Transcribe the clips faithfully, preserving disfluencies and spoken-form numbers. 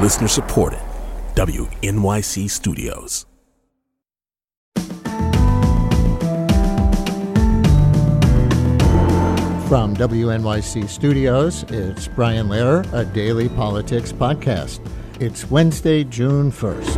Listener supported. W N Y C Studios. From W N Y C Studios, it's Brian Lehrer, a daily politics podcast. It's Wednesday, June first.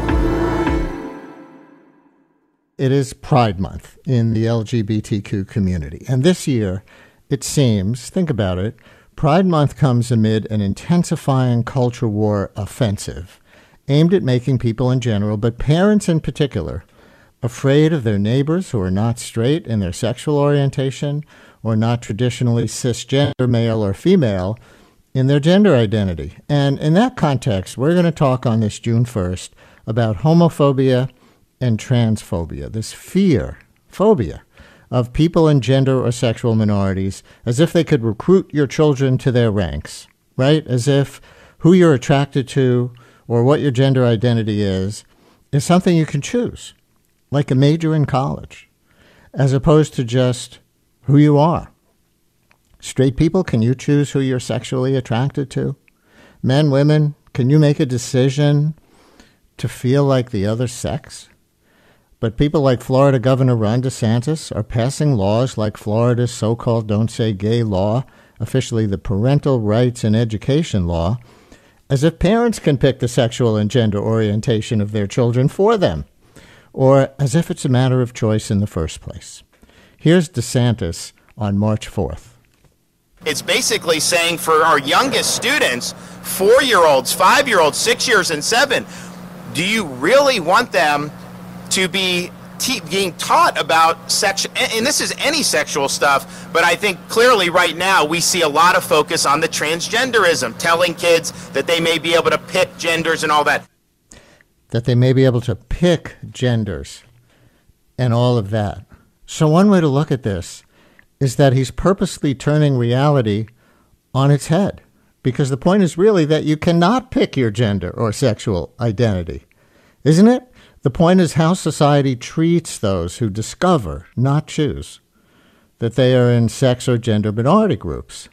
It is Pride Month in the L G B T Q community. And this year, it seems, think about it, Pride Month comes amid an intensifying culture war offensive aimed at making people in general, but parents in particular, afraid of their neighbors who are not straight in their sexual orientation or not traditionally cisgender, male or female, in their gender identity. And in that context, we're going to talk on this June first about homophobia and transphobia, this fear, phobia, of people in gender or sexual minorities, as if they could recruit your children to their ranks, right? As if who you're attracted to or what your gender identity is, is something you can choose, like a major in college, as opposed to just who you are. Straight people, can you choose who you're sexually attracted to? Men, women, can you make a decision to feel like the other sex? But people like Florida Governor Ron DeSantis are passing laws like Florida's so-called Don't Say Gay law, officially the Parental Rights and Education law, as if parents can pick the sexual and gender orientation of their children for them, or as if it's a matter of choice in the first place. Here's DeSantis on March fourth. It's basically saying for our youngest students, four-year-olds, five-year-olds, six years and seven, do you really want them to be te- being taught about sex, and this is any sexual stuff, but I think clearly right now we see a lot of focus on the transgenderism, telling kids that they may be able to pick genders and all that. That they may be able to pick genders and all of that. So one way to look at this is that he's purposely turning reality on its head, because the point is really that you cannot pick your gender or sexual identity, isn't it? The point is how society treats those who discover, not choose, that they are in sex or gender minority groups,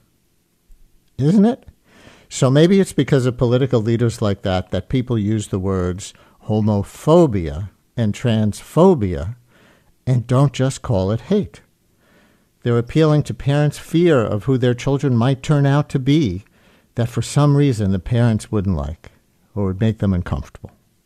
isn't it? So maybe it's because of political leaders like that that people use the words homophobia and transphobia and don't just call it hate. They're appealing to parents' fear of who their children might turn out to be that for some reason the parents wouldn't like or would make them uncomfortable.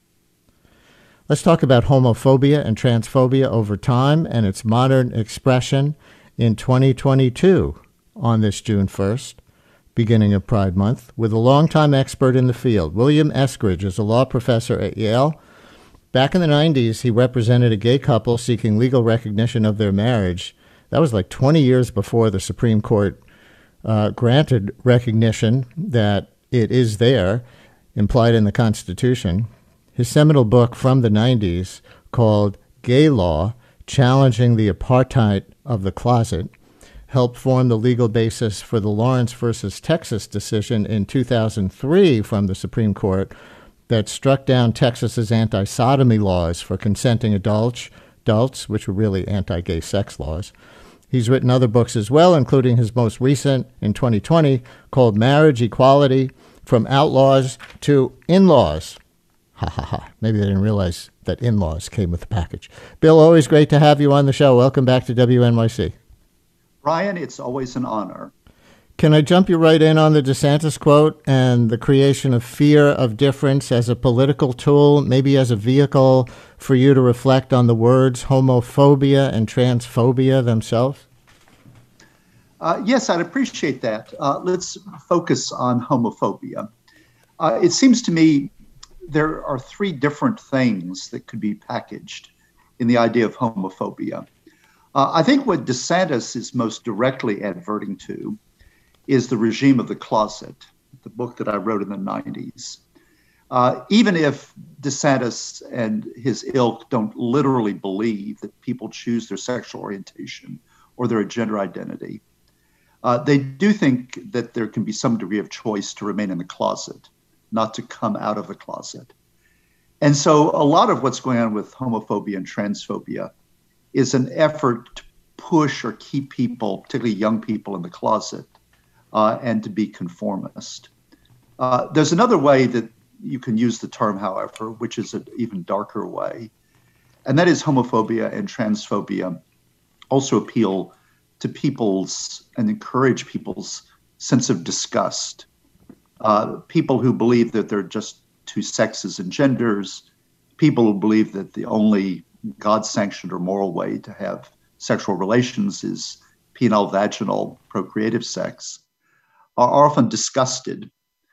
Let's talk about homophobia and transphobia over time and its modern expression in twenty twenty-two on this June first, beginning of Pride Month, with a longtime expert in the field. William Eskridge is a law professor at Yale. Back in the nineties, he represented a gay couple seeking legal recognition of their marriage. That was like twenty years before the Supreme Court uh, granted recognition that it is there, implied in the Constitution. His seminal book from the nineties, called Gay Law, Challenging the Apartheid of the Closet, helped form the legal basis for the Lawrence versus Texas decision in two thousand three from the Supreme Court that struck down Texas's anti-sodomy laws for consenting adults, adults, which were really anti-gay sex laws. He's written other books as well, including his most recent in twenty twenty called Marriage Equality, From Outlaws to In-Laws. Ha ha ha. Maybe they didn't realize that in-laws came with the package. Bill, always great to have you on the show. Welcome back to W N Y C. Brian, it's always an honor. Can I jump you right in on the DeSantis quote and the creation of fear of difference as a political tool, maybe as a vehicle for you to reflect on the words homophobia and transphobia themselves? Uh, yes, I'd appreciate that. Uh, let's focus on homophobia. Uh, it seems to me there are three different things that could be packaged in the idea of homophobia. Uh, I think what DeSantis is most directly adverting to is the regime of the closet, the book that I wrote in the nineties. Uh, even if DeSantis and his ilk don't literally believe that people choose their sexual orientation or their gender identity, uh, they do think that there can be some degree of choice to remain in the closet, not to come out of the closet. And so a lot of what's going on with homophobia and transphobia is an effort to push or keep people, particularly young people, in the closet uh, and to be conformist. Uh, there's another way that you can use the term, however, which is an even darker way. And that is homophobia and transphobia also appeal to people's and encourage people's sense of disgust. Uh, people who believe that there are just two sexes and genders, people who believe that the only God-sanctioned or moral way to have sexual relations is penile, vaginal, procreative sex, are often disgusted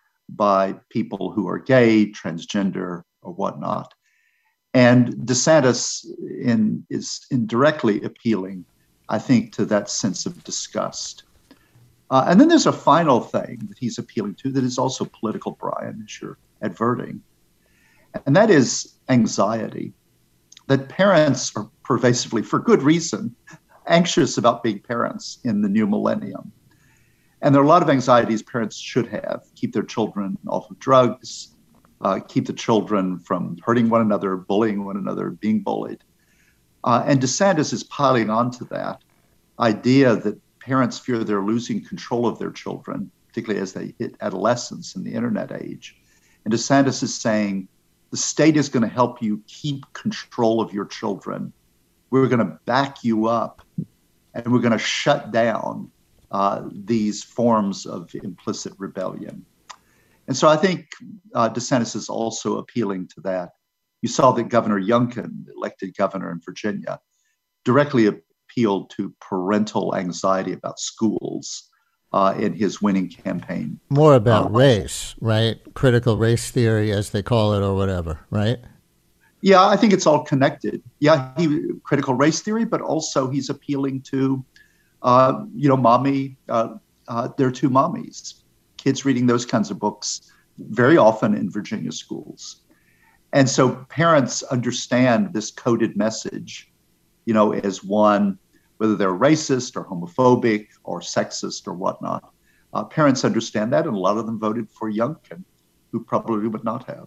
by people who are gay, transgender, or whatnot. And DeSantis in, is indirectly appealing, I think, to that sense of disgust. Uh, and then there's a final thing that he's appealing to that is also political, Brian, as you're adverting, and that is anxiety. That parents are pervasively, for good reason, anxious about being parents in the new millennium. And there are a lot of anxieties parents should have. Keep their children off of drugs, uh, keep the children from hurting one another, bullying one another, being bullied. Uh, and DeSantis is piling onto that idea that parents fear they're losing control of their children, particularly as they hit adolescence in the internet age. And DeSantis is saying, the state is going to help you keep control of your children. We're going to back you up, and we're going to shut down uh, these forms of implicit rebellion. And so I think uh, DeSantis is also appealing to that. You saw that Governor Youngkin, elected governor in Virginia, directly appealed to parental anxiety about schools uh, in his winning campaign. More about um, race, right? Critical race theory, as they call it, or whatever, right? Yeah, I think it's all connected. Yeah, he critical race theory, but also he's appealing to, uh, you know, mommy, uh, uh, there are two mommies. Kids reading those kinds of books very often in Virginia schools. And so parents understand this coded message, you know, as one, whether they're racist or homophobic or sexist or whatnot. Uh, parents understand that, and a lot of them voted for Youngkin, who probably would not have.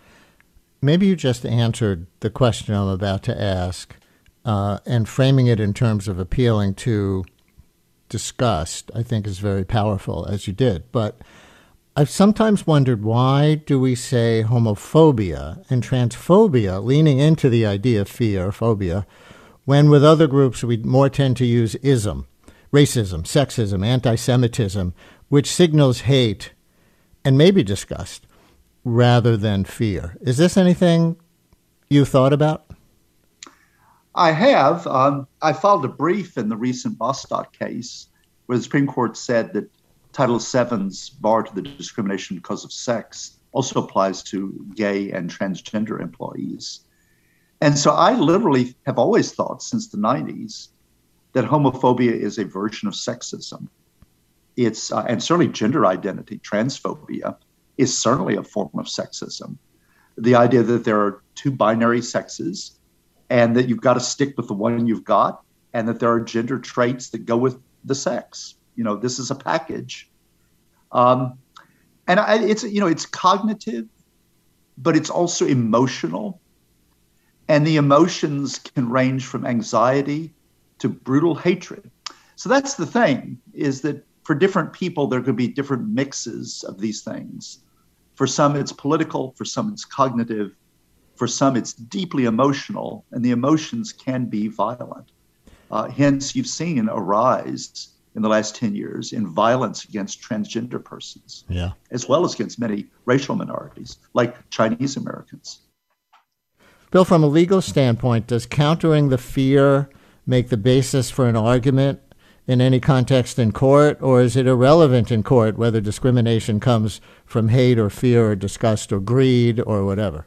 Maybe you just answered the question I'm about to ask, uh, and framing it in terms of appealing to disgust, I think, is very powerful, as you did. But I've sometimes wondered, why do we say homophobia and transphobia, leaning into the idea of fear, phobia, when with other groups we more tend to use ism, racism, sexism, anti-Semitism, which signals hate and maybe disgust rather than fear. Is this anything you thought about? I have. Um, I filed a brief in the recent Bostock case where the Supreme Court said that Title seven's bar to the discrimination because of sex also applies to gay and transgender employees. And so I literally have always thought since the nineties that homophobia is a version of sexism. It's, uh, and certainly gender identity, transphobia, is certainly a form of sexism. The idea that there are two binary sexes and that you've got to stick with the one you've got, and that there are gender traits that go with the sex. You know, this is a package. Um, and I, it's, you know, it's cognitive, but it's also emotional. And the emotions can range from anxiety to brutal hatred. So that's the thing, is that for different people, there could be different mixes of these things. For some, it's political. For some, it's cognitive. For some, it's deeply emotional, and the emotions can be violent. Uh, hence, you've seen a rise in the last ten years in violence against transgender persons, yeah, as well as against many racial minorities, like Chinese Americans. Bill, from a legal standpoint, does countering the fear make the basis for an argument in any context in court, or is it irrelevant in court whether discrimination comes from hate or fear or disgust or greed or whatever?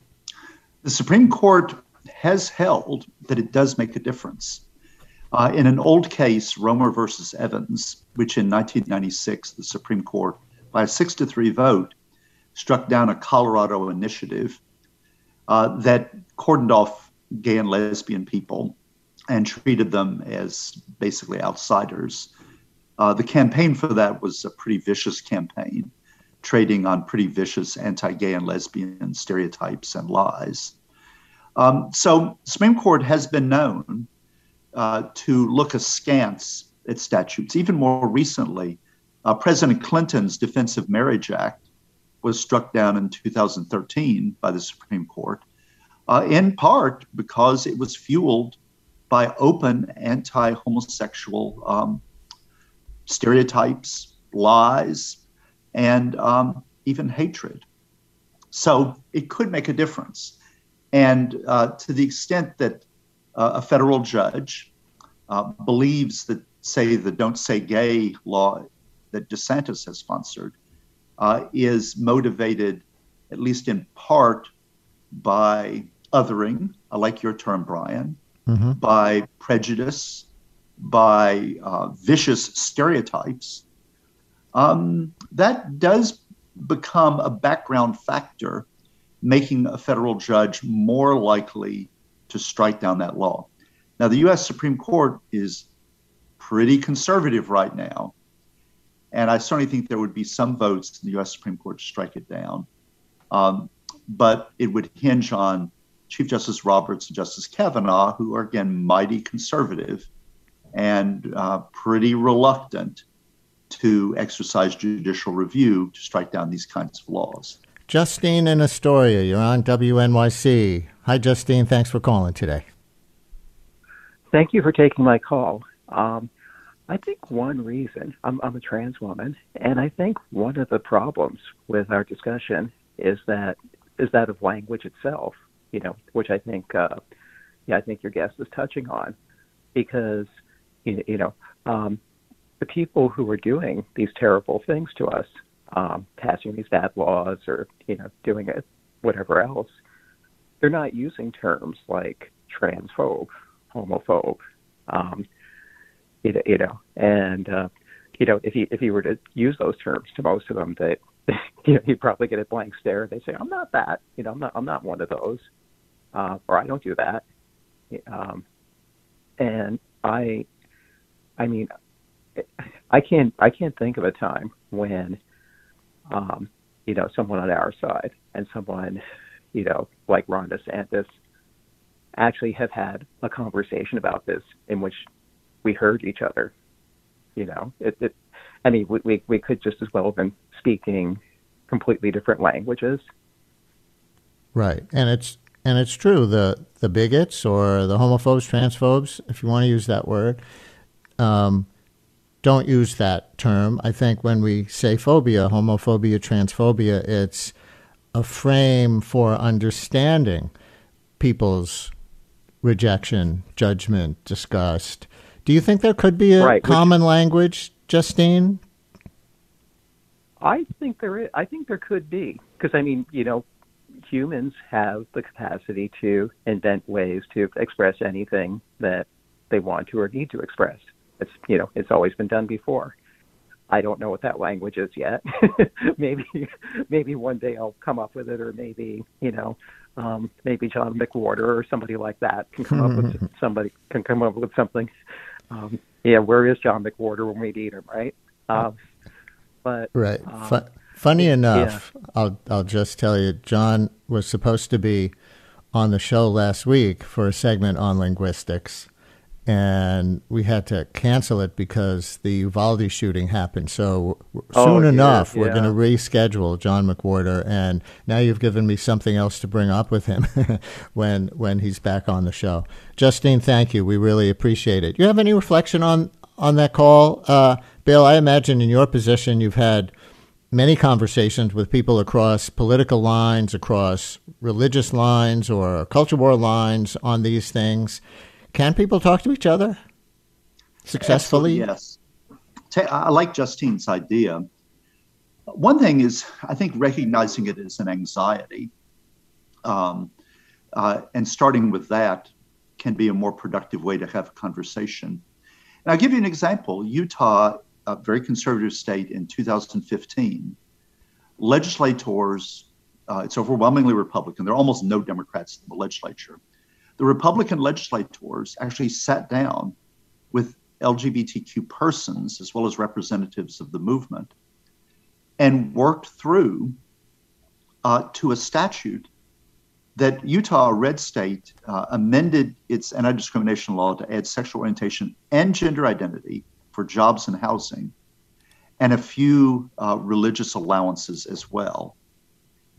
The Supreme Court has held that it does make a difference. Uh, in an old case, Romer versus Evans, which in nineteen ninety-six, the Supreme Court, by a six to three vote, struck down a Colorado initiative uh, that cordoned off gay and lesbian people and treated them as basically outsiders. Uh, the campaign for that was a pretty vicious campaign, trading on pretty vicious anti-gay and lesbian stereotypes and lies. Um, so Supreme Court has been known uh, to look askance at statutes. Even more recently, uh, President Clinton's Defense of Marriage Act was struck down in two thousand thirteen by the Supreme Court, uh, in part because it was fueled by open anti-homosexual um, stereotypes, lies, and um, even hatred. So it could make a difference. And uh, to the extent that uh, a federal judge uh, believes that, say, the Don't Say Gay law that DeSantis has sponsored uh, is motivated, at least in part, by othering, I like your term, Brian, mm-hmm. by prejudice, by uh, vicious stereotypes, um, that does become a background factor, making a federal judge more likely to strike down that law. Now, the U S Supreme Court is pretty conservative right now, and I certainly think there would be some votes in the U S Supreme Court to strike it down. Um, but it would hinge on Chief Justice Roberts and Justice Kavanaugh, who are, again, mighty conservative and uh, pretty reluctant to exercise judicial review to strike down these kinds of laws. Justine in Astoria, you're on W N Y C. Hi, Justine. Thanks for calling today. Thank you for taking my call. Um, I think one reason, I'm, I'm a trans woman, and I think one of the problems with our discussion is that is that of language itself, you know, which I think, uh, yeah, I think your guest is touching on, because, you, you know, um, the people who are doing these terrible things to us, um, passing these bad laws or, you know, doing it, whatever else, they're not using terms like transphobe, homophobe, um, you know, you know and, uh, you know, if he, if he were to use those terms to most of them, they, you know, he'd probably get a blank stare. They say, I'm not that, you know, I'm not, I'm not one of those, uh, or I don't do that. Um, and I, I mean, I can't, I can't think of a time when, um, you know, someone on our side and someone, you know, like Ron DeSantis actually have had a conversation about this in which we heard each other. You know, it, it I mean, we, we, we could just as well have been speaking completely different languages. Right. And it's, and it's true. The, the bigots or the homophobes, transphobes, if you want to use that word, um, don't use that term. I think when we say phobia, homophobia, transphobia, it's a frame for understanding people's rejection, judgment, disgust. Do you think there could be a right, common which, language, Justine? I think there is. I think there could be, because I mean, you know, humans have the capacity to invent ways to express anything that they want to or need to express. It's, you know, it's always been done before. I don't know what that language is yet. maybe, maybe one day I'll come up with it, or maybe, you know, um, maybe John McWhorter or somebody like that can come up with somebody can come up with something. Um, yeah, where is John McWhorter when we need him, right? Um, but right. Um, F- funny enough, yeah. I'll I'll just tell you, John was supposed to be on the show last week for a segment on linguistics, and we had to cancel it because the Uvalde shooting happened. So oh, soon yeah, enough, yeah. we're going to reschedule John McWhorter, and now you've given me something else to bring up with him when when he's back on the show. Justine, thank you. We really appreciate it. You have any reflection on, on that call? Uh, Bill, I imagine in your position you've had many conversations with people across political lines, across religious lines, or culture war lines on these things. Can people talk to each other successfully? Absolutely, yes. I like Justine's idea. One thing is, I think, recognizing it as an anxiety, um, uh, and starting with that can be a more productive way to have a conversation. And I'll give you an example. Utah, a very conservative state, in two thousand fifteen, legislators, uh, it's overwhelmingly Republican. There are almost no Democrats in the legislature. The Republican legislators actually sat down with L G B T Q persons, as well as representatives of the movement, and worked through uh, to a statute that Utah, a red state, uh, amended its anti-discrimination law to add sexual orientation and gender identity for jobs and housing, and a few uh, religious allowances as well.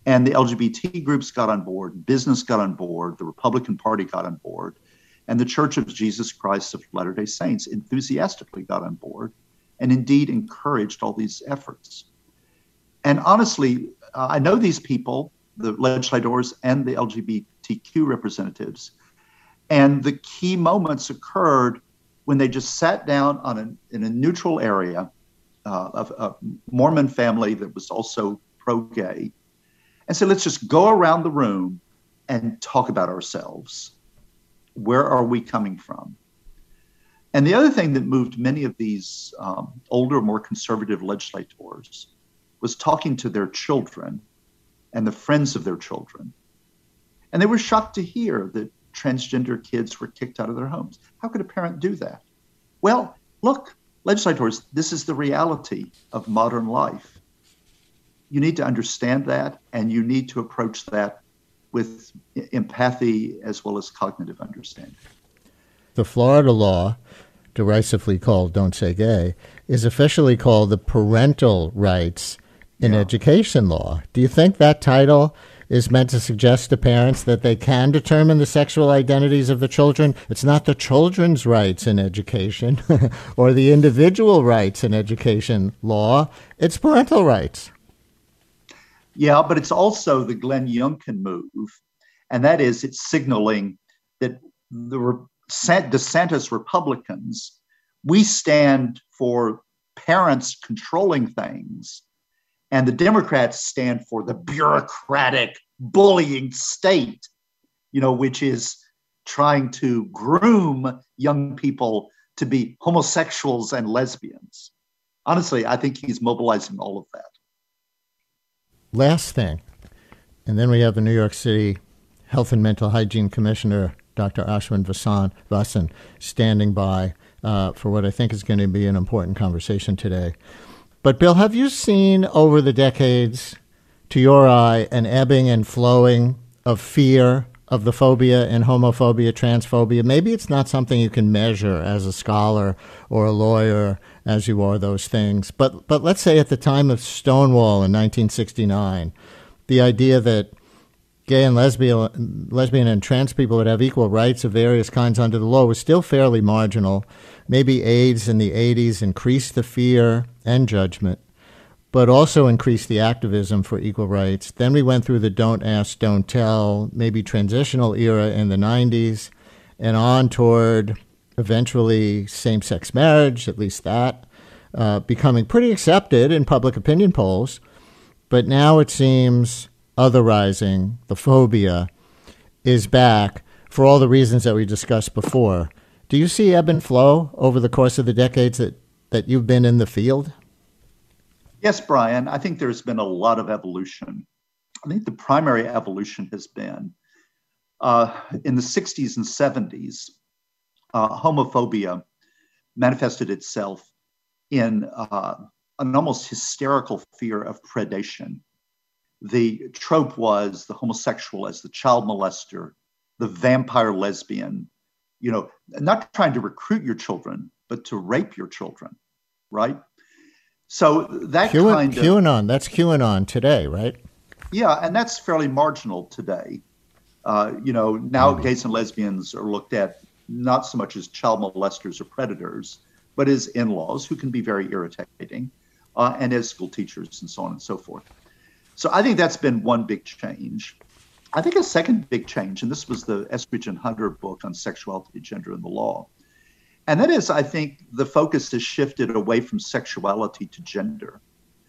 And the L G B T groups got on board, business got on board, the Republican Party got on board, and the Church of Jesus Christ of Latter-day Saints enthusiastically got on board and indeed encouraged all these efforts. And honestly, uh, I know these people, the legislators and the L G B T Q representatives, and the key moments occurred when they just sat down on a, in a neutral area uh, of a Mormon family that was also pro-gay, and said, let's just go around the room and talk about ourselves. Where are we coming from? And the other thing that moved many of these um, older, more conservative legislators was talking to their children and the friends of their children. And they were shocked to hear that transgender kids were kicked out of their homes. How could a parent do that? Well, look, legislators, this is the reality of modern life. You need to understand that, and you need to approach that with empathy as well as cognitive understanding. The Florida law, derisively called Don't Say Gay, is officially called the Parental Rights in Yeah. Education law. Do you think that title is meant to suggest to parents that they can determine the sexual identities of the children? It's not the children's rights in education or the individual rights in education law. It's parental rights. Yeah, but it's also the Glenn Youngkin move, and that is it's signaling that the Re- DeSantis Republicans, we stand for parents controlling things, and the Democrats stand for the bureaucratic, bullying state, you know, which is trying to groom young people to be homosexuals and lesbians. Honestly, I think he's mobilizing all of that. Last thing, and then we have the New York City Health and Mental Hygiene Commissioner, Doctor Ashwin Vasan, Vasan, standing by uh, for what I think is going to be an important conversation today. But, Bill, have you seen over the decades, to your eye, an ebbing and flowing of fear of the phobia and homophobia, transphobia? Maybe it's not something you can measure as a scholar or a lawyer, as you are those things. But but let's say at the time of Stonewall in nineteen sixty-nine, the idea that gay and lesbian, lesbian and trans people would have equal rights of various kinds under the law was still fairly marginal. Maybe AIDS in the eighties increased the fear and judgment, but also increased the activism for equal rights. Then we went through the don't ask, don't tell, maybe transitional era in the nineties, and on toward eventually same-sex marriage, at least that, uh, becoming pretty accepted in public opinion polls. But now it seems otherizing, the phobia, is back for all the reasons that we discussed before. Do you see ebb and flow over the course of the decades that, that you've been in the field? Yes, Brian, I think there's been a lot of evolution. I think the primary evolution has been uh, in the sixties and seventies, uh, homophobia manifested itself in uh, an almost hysterical fear of predation. The trope was the homosexual as the child molester, the vampire lesbian, you know, not trying to recruit your children, but to rape your children, right? So that Q- kind of QAnon, that's QAnon today, right? Yeah, and that's fairly marginal today. Uh, you know, now mm-hmm. gays and lesbians are looked at not so much as child molesters or predators, but as in-laws who can be very irritating, uh, and as school teachers and so on and so forth. So I think that's been one big change. I think a second big change, and this was the Eskridge and Hunter book on sexuality, gender, and the law, and that is, I think, the focus has shifted away from sexuality to gender.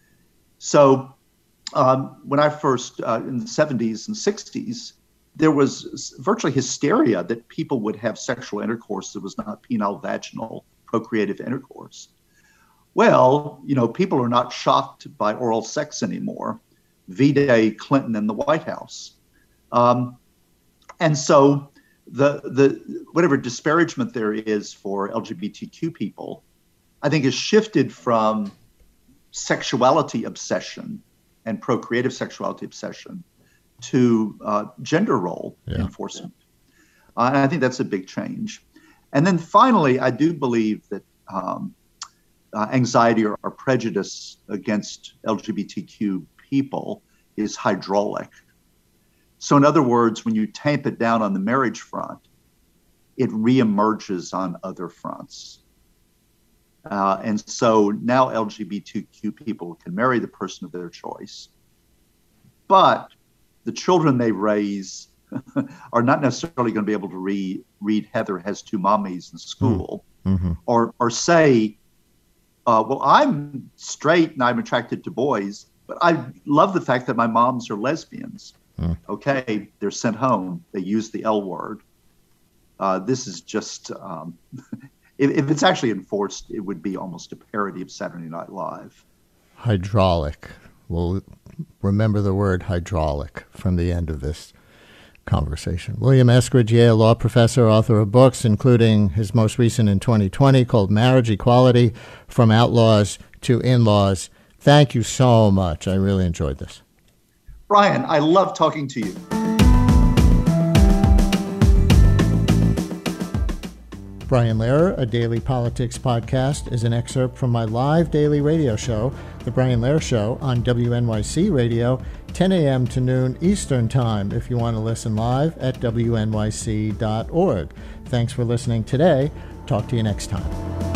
So um, when I first, uh, in the seventies and sixties, there was virtually hysteria that people would have sexual intercourse that was not penile, vaginal, procreative intercourse. Well, you know, people are not shocked by oral sex anymore. V-Day Clinton in the White House. Um, and so the the whatever disparagement there is for L G B T Q people, I think has shifted from sexuality obsession and procreative sexuality obsession to uh, gender role yeah. enforcement. Uh, and I think that's a big change. And then finally, I do believe that um, uh, anxiety or, or prejudice against L G B T Q people is hydraulic. So in other words, when you tamp it down on the marriage front, it reemerges on other fronts. Uh, and so now L G B T Q people can marry the person of their choice, but the children they raise are not necessarily going to be able to read, read Heather has two mommies in school, mm-hmm. or, or say, uh, well, I'm straight and I'm attracted to boys, but I love the fact that my moms are lesbians. Mm. Okay, they're sent home. They use the L word. Uh, this is just, um, if, if it's actually enforced, it would be almost a parody of Saturday Night Live. Hydraulic. We'll remember the word hydraulic from the end of this conversation. William Eskridge, Yale law professor, author of books, including his most recent in twenty twenty called Marriage Equality, From Outlaws to In-Laws. Thank you so much. I really enjoyed this. Brian, I love talking to you. Brian Lehrer, a daily politics podcast, is an excerpt from my live daily radio show, The Brian Lehrer Show, on W N Y C Radio, ten a.m. to noon Eastern Time, if you want to listen live at W N Y C dot org. Thanks for listening today. Talk to you next time.